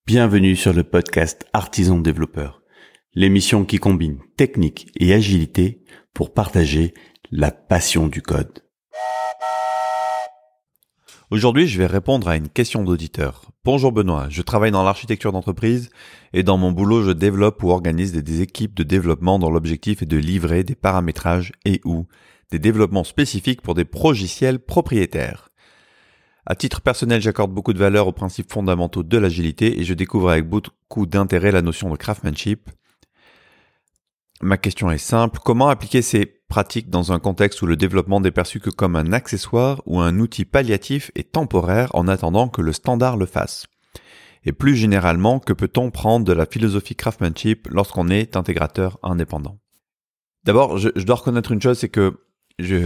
Bienvenue sur le podcast Artisan Développeur, l'émission qui combine technique et agilité pour partager la passion du code. Aujourd'hui, je vais répondre à une question d'auditeur. Bonjour Benoît, je travaille dans l'architecture d'entreprise et dans mon boulot, je développe ou organise des équipes de développement dont l'objectif est de livrer des paramétrages et ou des développements spécifiques pour des progiciels propriétaires. À titre personnel, j'accorde beaucoup de valeur aux principes fondamentaux de l'agilité et je découvre avec beaucoup d'intérêt la notion de craftsmanship. Ma question est simple, comment appliquer ces pratiques dans un contexte où le développement n'est perçu que comme un accessoire ou un outil palliatif et temporaire en attendant que le standard le fasse? Et plus généralement, que peut-on prendre de la philosophie craftsmanship lorsqu'on est intégrateur indépendant? D'abord, je dois reconnaître une chose, c'est que je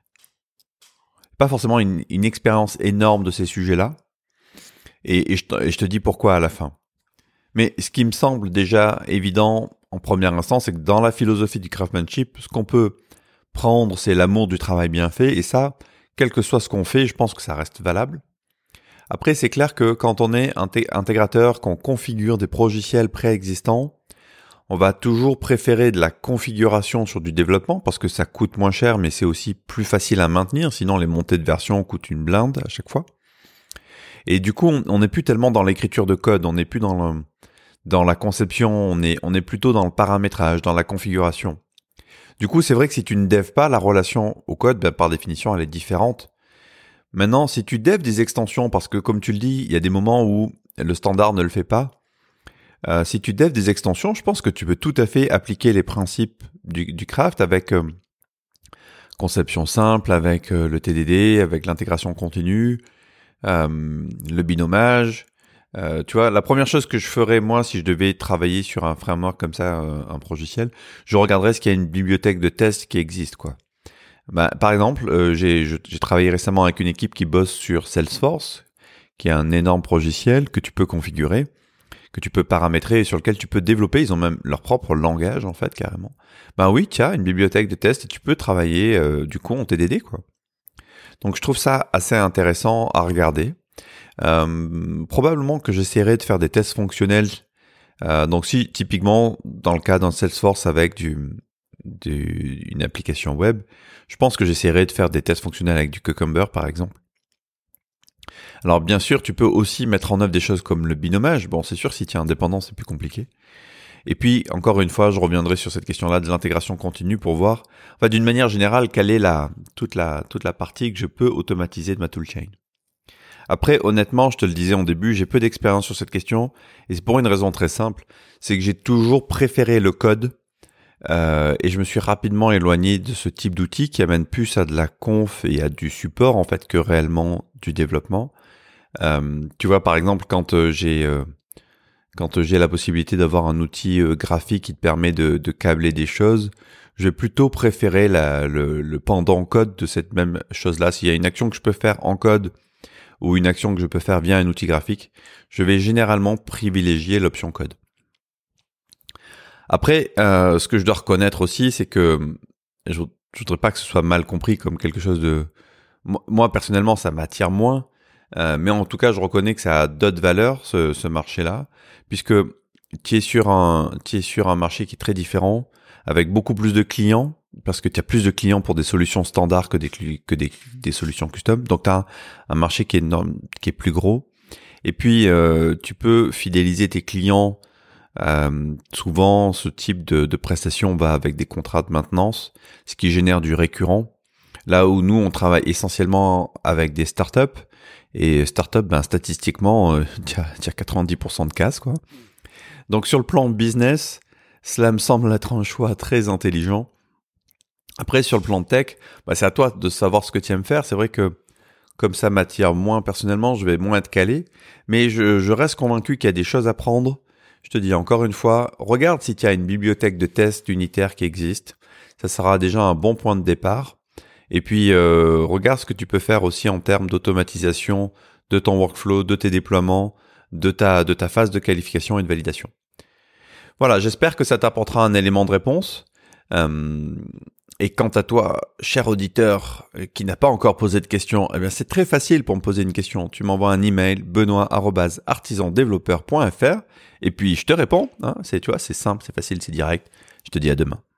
pas forcément une expérience énorme de ces sujets-là, et je te dis pourquoi à la fin. Mais ce qui me semble déjà évident en premier instant, c'est que dans la philosophie du craftsmanship, ce qu'on peut prendre, c'est l'amour du travail bien fait, et ça, quel que soit ce qu'on fait, je pense que ça reste valable. Après, c'est clair que quand on est intégrateur, qu'on configure des progiciels préexistants, on va toujours préférer de la configuration sur du développement parce que ça coûte moins cher, mais c'est aussi plus facile à maintenir. Sinon, les montées de version coûtent une blinde à chaque fois. Et du coup, on n'est plus tellement dans l'écriture de code, on n'est plus dans la conception, on est plutôt dans le paramétrage, dans la configuration. Du coup, c'est vrai que si tu ne devs pas, la relation au code, par définition, elle est différente. Maintenant, si tu devs des extensions, parce que comme tu le dis, il y a des moments où le standard ne le fait pas, si tu devs des extensions, je pense que tu peux tout à fait appliquer les principes du craft avec conception simple, avec le TDD, avec l'intégration continue, le binomage. Tu vois, la première chose que je ferais, moi, si je devais travailler sur un framework comme ça, un progiciel, je regarderais ce qu'il y a une bibliothèque de tests qui existe, quoi. Par exemple, j'ai travaillé récemment avec une équipe qui bosse sur Salesforce, qui est un énorme progiciel que tu peux configurer, que tu peux paramétrer et sur lequel tu peux développer. Ils ont même leur propre langage, en fait, carrément. Oui, tu as une bibliothèque de tests et tu peux travailler, du coup, en TDD, quoi. Donc, je trouve ça assez intéressant à regarder. Probablement que j'essaierai de faire des tests fonctionnels. Donc, si, typiquement, dans le cas d'un Salesforce avec une application web, je pense que j'essaierai de faire des tests fonctionnels avec du Cucumber, par exemple. Alors bien sûr, tu peux aussi mettre en œuvre des choses comme le binomage. Bon, c'est sûr, si tu es indépendant, c'est plus compliqué. Et puis, encore une fois, je reviendrai sur cette question-là de l'intégration continue pour voir, enfin, d'une manière générale, quelle est toute la partie que je peux automatiser de ma toolchain. Après, honnêtement, je te le disais en début, j'ai peu d'expérience sur cette question, et c'est pour une raison très simple, c'est que j'ai toujours préféré le code, et je me suis rapidement éloigné de ce type d'outil qui amène plus à de la conf et à du support, en fait, que réellement du développement. Tu vois, par exemple, quand j'ai la possibilité d'avoir un outil graphique qui te permet de câbler des choses, je vais plutôt préférer le pendant code de cette même chose-là. S'il y a une action que je peux faire en code ou une action que je peux faire via un outil graphique, je vais généralement privilégier l'option code. Après, ce que je dois reconnaître aussi, c'est que je voudrais pas que ce soit mal compris comme quelque chose de... Moi, personnellement, ça m'attire moins. Mais en tout cas, je reconnais que ça a d'autres valeurs, ce marché-là, puisque tu es sur un marché qui est très différent, avec beaucoup plus de clients, parce que tu as plus de clients pour des solutions standards que des solutions custom. Donc, tu as un marché qui est énorme, qui est plus gros. Et puis, tu peux fidéliser tes clients. Souvent, ce type de prestation va avec des contrats de maintenance, ce qui génère du récurrent. Là où nous, on travaille essentiellement avec des startups. Et startup, statistiquement, tu as 90% de casse, quoi. Donc, sur le plan business, cela me semble être un choix très intelligent. Après, sur le plan tech, c'est à toi de savoir ce que tu aimes faire. C'est vrai que, comme ça m'attire moins personnellement, je vais moins être calé. Mais je reste convaincu qu'il y a des choses à prendre. Je te dis encore une fois, regarde si tu as une bibliothèque de tests unitaires qui existe. Ça sera déjà un bon point de départ. Et puis, regarde ce que tu peux faire aussi en termes d'automatisation de ton workflow, de tes déploiements, de ta phase de qualification et de validation. Voilà, j'espère que ça t'apportera un élément de réponse. Et quant à toi, cher auditeur qui n'a pas encore posé de questions, eh bien c'est très facile pour me poser une question. Tu m'envoies un email benoît@artisandéveloppeur.fr et puis je te réponds. C'est simple, c'est facile, c'est direct. Je te dis à demain.